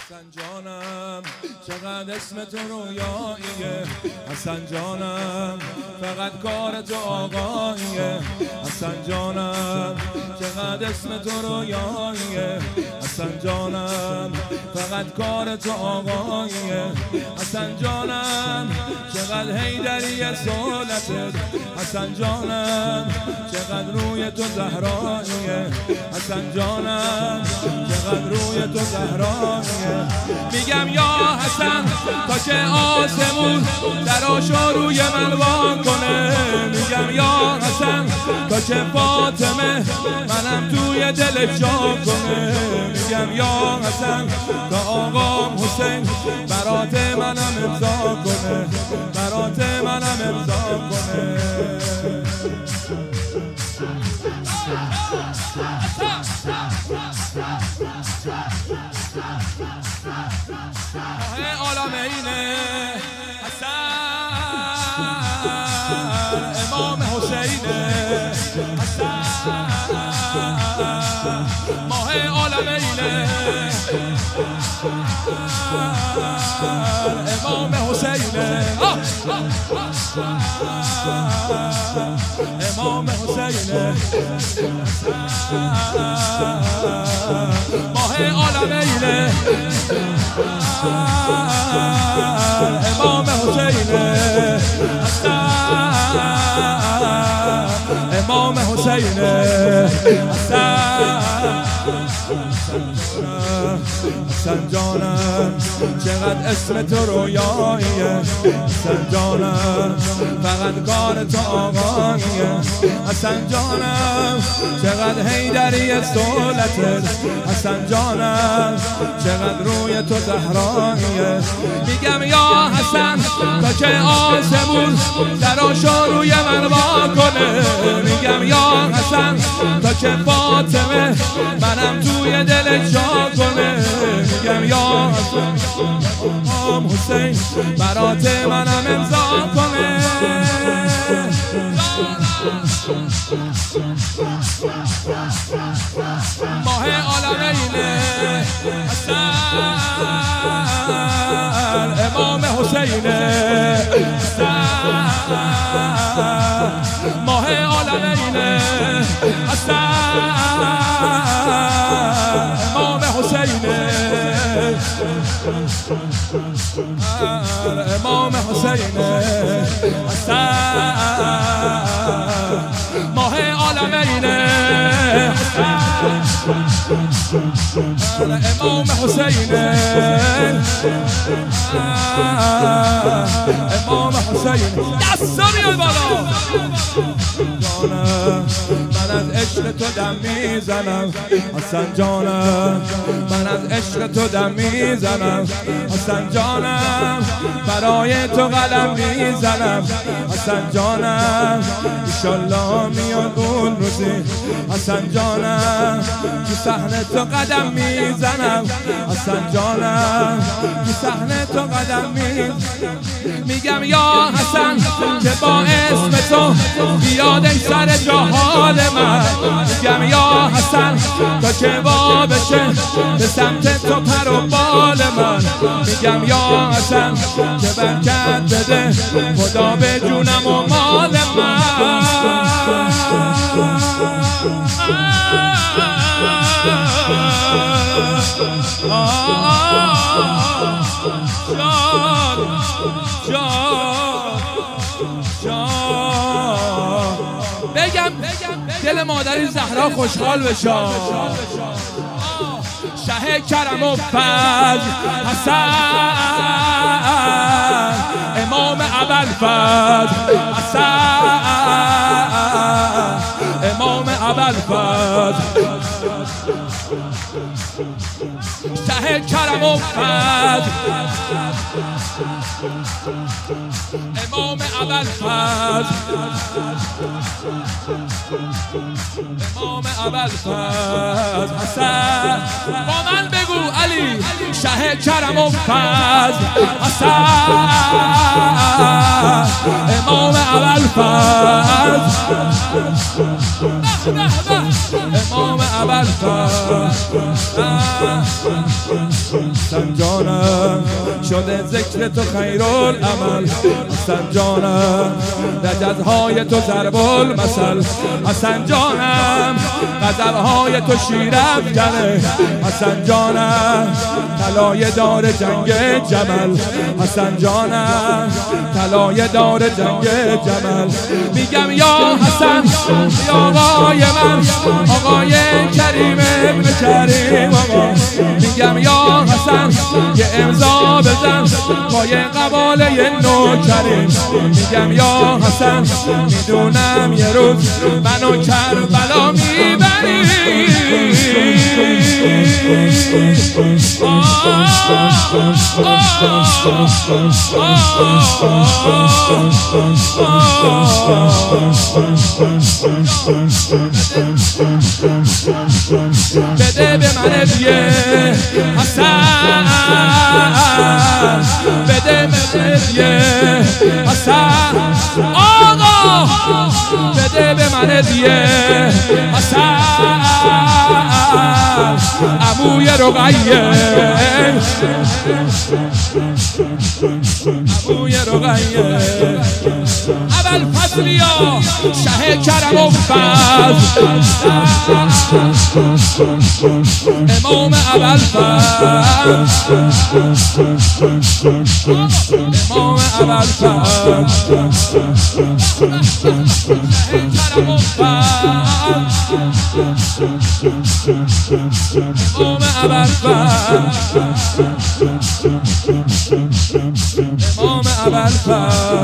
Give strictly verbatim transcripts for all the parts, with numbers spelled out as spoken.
حسن جانم چقدر اسم تو رویاییه، حسن جانم فقط کار تو آقاییه، حسن جانم چقدر اسم تو رویاییه، حسن جانم فقط کار تو آقاییه، حسن جانم چقدر حیدری سولتت، حسن جانم چقدر روی تو زهراییه، حسن جانم چقدر روی تو زهراییه. میگم یا حسن تا که آسمون دراشو روی من وان کنه، میگم یا حسن تا که فاطمه منم توی دل جا کنه، میگم یا حسن تا آقام حسین برات منم امضا کنه، برات منم امضا کنه. ماه عالمینه حسن امام حسینه، حسن ماه عالمینه امام حسینه، امام حسینه ماه عالمینه امام حسینه، امام حسینه، حسن جانم چقدر اسم تو رویاییه، حسن جانم فقط کار تو آقاییه، حسن جانم چقدر حیدری سولتت، حسن جانم چقدر روی تو زهراییه. میگم یا حسن تا که آسمون دراشو روی من وا کنه، میگم یا حسن تا که فاطمه منم توی دل جا کنه، میگم یا امام حسین برات منم امضا کنه. ماه عالمینه حسن امام حسینه، ماه عالمینه حسن امام حسینه، امام حسینه حسن ماه عالمینه امام حسینه، امام حسینه. دستا بیاد بالا. من از عشق تو دم میزنم حسن جانم، من از عشق تو دم میزنم حسن جانم، برای تو قلم میزنم حسن جانم، ایشالله میاد اون روزی حسن جانم تو صحنه تو قدم میزنم حسن جانم، تو صحنه تو قدم میزنم. میگم یا حسن که با اسم تو بیاد ای سر جا حال من، میگم یا حسن تا که وا بشه به سمت تو پر و بال من، میگم یا حسن که برکت بده خدا به جونم و مال من. بگم دل مادری زهرا خوشحال بشه. شه کرم و فضل حسن امام ابوالفضل حسن امام ابوالفضل، شه کرم و فضل امام ابوالفضل، امام ابوالفضل حسن. با من بگو علی شه کرم و فضل حسن امام ابوالفضل. امام ابوالفضل حسن جانم شده ذکر تو خیرالعمل حسن جانم رجزهای تو ضرب المثل حسن جانم غزلهای تو شیر افکنه حسن جانم طلایه دار جنگ جمل حسن جانم طلایه دار جنگ جمل میگم یا حسن یا آقای من آقای کریم ابن کریم آقا میگم یا حسن یه امضا بزن پای قباله نوکریم میگم یا حسن میدونم یه روز منو کربلا میبری بده به من دیه حسن بده به دیه حسن آقا بده به من دیه حسن عموی رقیه عموی رقیه ابوالفضلیا شه کرم و فضل امام ابوالفضل امام ابوالفضل شه کرم و فضل امام ابوالفضل امام ابوالفضل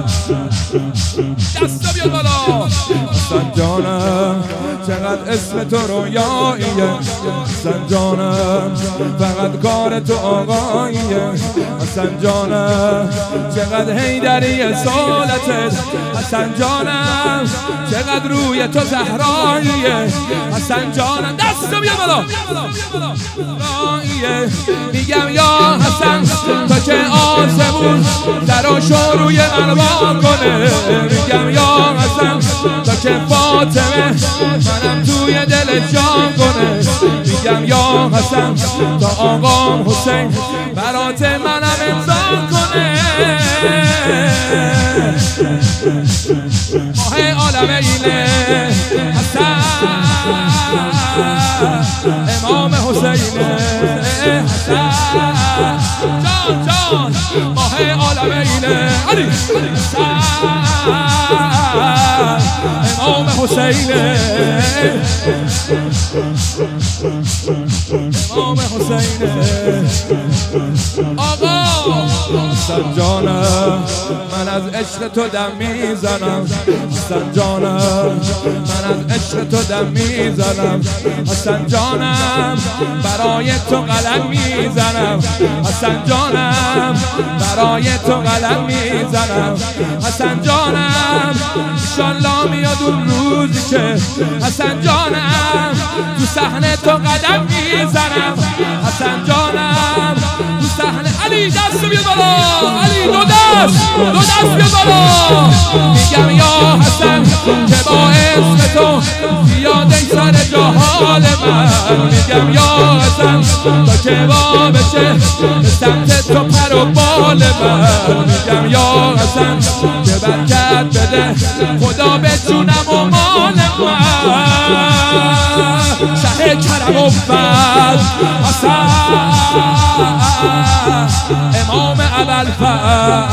دستا بیاد بالا حسن جانم چقدر اسم تو رویاییه حسن جانم فقط کار تو آقاییه حسن جانم چقدر حیدری سالتت حسن جانم چقدر روی تو زهراییه حسن جانم دستا بیاد بالا میگم یا حسن تا که آسمون دراشو روی من وا کنه میگم یا حسن تا که فاطمه منم توی دل جان کنه میگم یا حسن تا آقام حسین برات منم امضا کنه ماه عالمینه حسن امام حسینه حسن جان جان ماه عالمینه علی امام حسینه امام حسینه آقا حسن جانم من از عشق تو دم میزنم حسن جانم من از عشق تو دم میزنم حسن جانم برای تو قلم میزنم حسن جانم برای تو قلم میزنم حسن جانم انشالله میاد اون روزی که حسن جانم تو صحنه تو قدم میزنم حسن جانم تو صحنه علی دست بیاد بالا علی دو دست دو دست بیاد بالا میگم یا حسن که با اسم تو زیاده سر جهال من میگم یا حسن تا که با بشه به سمت تو پر و بال من میگم یا حسن که برکت بده خدا به جونم و مال من شه کرم و فضل حسن امام ابوالفضل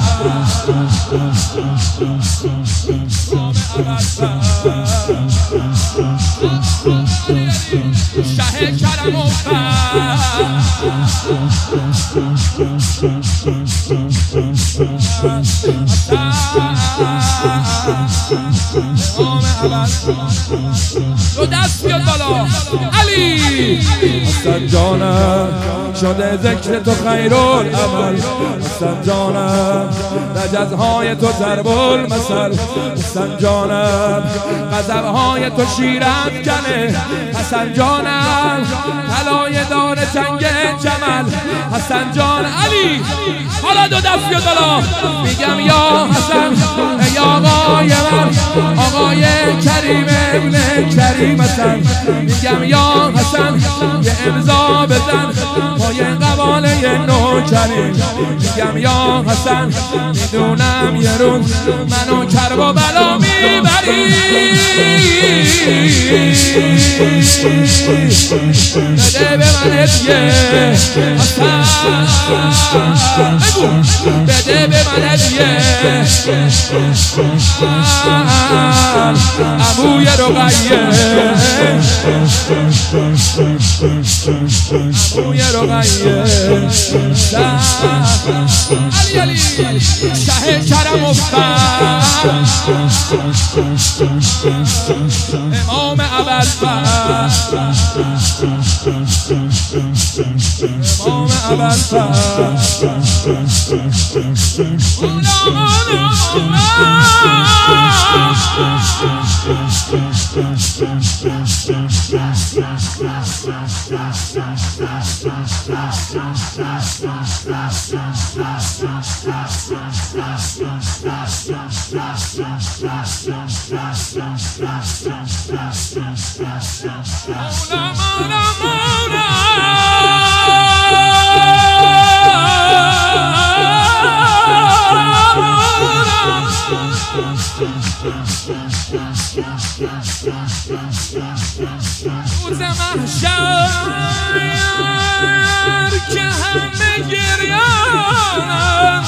شه کرم و دو دست بیاد بالا علی حسن جانم شده ذکر تو خیرالعمل حسن جانم رجزهای تو ضرب المثل حسن جانم غزلهای تو شیر افکنه حسن جانم طلایه دار جنگ جمل حسن جان علی حالا دو دست بیاد بالا میگم یا حسن ای آقای من آقای کریم ابن کریم حسن میگم یا حسن یه امضا بزن پای قباله نوکریم میگم یا حسن میدونم یه روز منو کرب و بلا میبری بده به من هدیه حسن بگو بده به من هدیه عموی رقیه عموی رقیه علی علی شه کرم افتر امام ابوالفضل امام ابوالفضل روز محشر که همه گریانن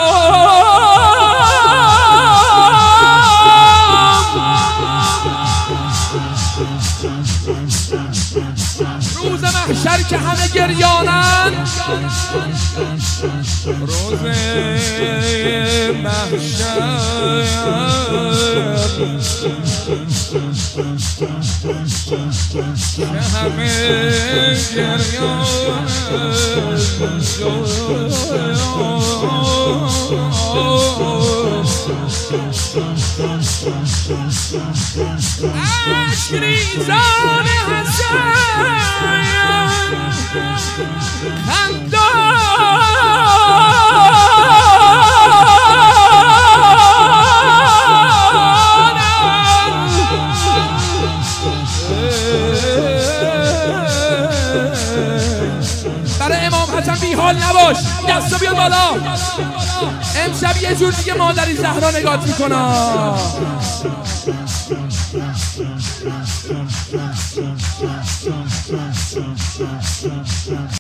روز محشر که همه گریانن روز محشر که همه گریانن عشق ریزان حسن خندان برای امام حسن بی حال نباش دستو بیاد بالا امشب یه جور دیگه مادری زهرا نگات میکنم